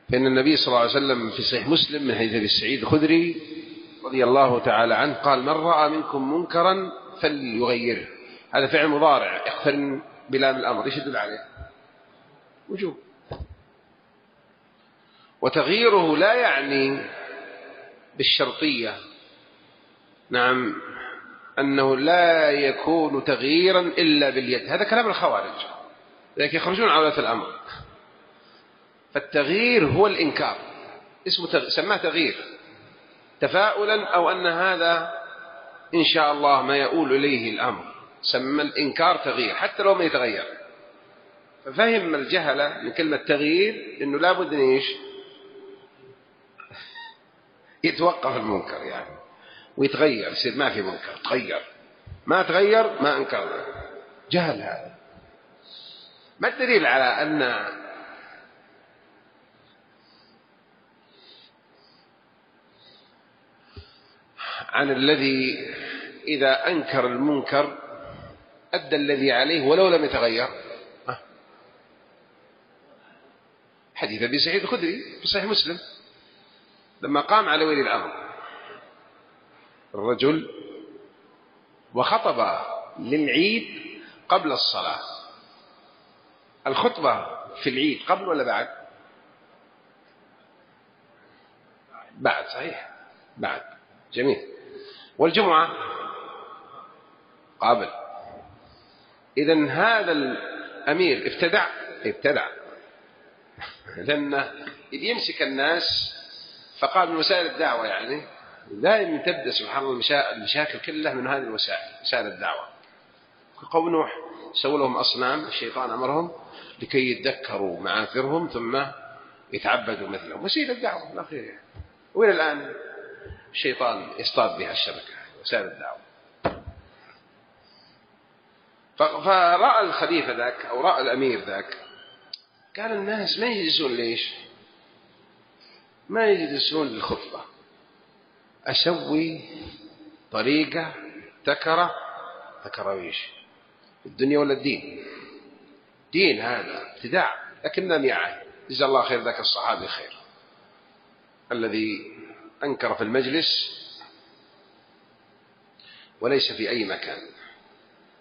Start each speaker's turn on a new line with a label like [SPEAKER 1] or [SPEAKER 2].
[SPEAKER 1] فإن النبي صلى الله عليه وسلم في صحيح مسلم من حديث أبي سعيد الخدري رضي الله تعالى عنه قال: من رأى منكم منكرا فليغيره. هذا فعل مضارع يقترن بلام الأمر، ايش يدل عليه؟ وجوب. وتغييره لا يعني بالشرطية، نعم، أنه لا يكون تغييرا إلا باليد، هذا كلام الخوارج، لكن يخرجون على ولاة الأمر. فالتغيير هو الإنكار، اسمه سماه تغيير تفاؤلا، أو أن هذا إن شاء الله ما يؤول إليه الأمر، سمى الإنكار تغيير حتى لو ما يتغير. ففهم الجهلة من كلمة تغيير إنه لابد أن إيش؟ يتوقف المنكر يعني ويتغير، يصير ما في منكر، تغير، ما تغير ما أنكرنا. جهل هذا. ما الدليل على أن عن الذي إذا أنكر المنكر أدى الذي عليه ولو لم يتغير؟ حديث أبي سعيد الخدري في صحيح مسلم لما قام على ولي الأمر الرجل وخطب للعيد قبل الصلاة. الخطبة في العيد قبل ولا بعد؟ بعد، صحيح، بعد، جميل. والجمعة قبل. إذن هذا الأمير ابتدع لأنه يمسك الناس. فقال من وسائل الدعوة، يعني دائما تبدأ سبحان الله المشاكل كلها من هذه الوسائل، وسائل الدعوة. قوم نوح سووا لهم أصنام، الشيطان أمرهم لكي يتذكروا معاثرهم ثم يتعبدوا مثلهم، وسيلة الدعوة لا خير يعني. وإلى الآن الشيطان يصطاد بها الشبكة، وسائل الدعوة. فرأى الخليفة ذاك أو رأى الأمير ذاك، قال الناس ما يجلسون ليش؟ ما يجلسون للخطبة، أسوي طريقة تكرويش الدنيا ولا الدين؟ دين هذا ابتداع، لكن لم يعي. جزا الله خير ذاك الصحابي خير الذي أنكر في المجلس وليس في أي مكان.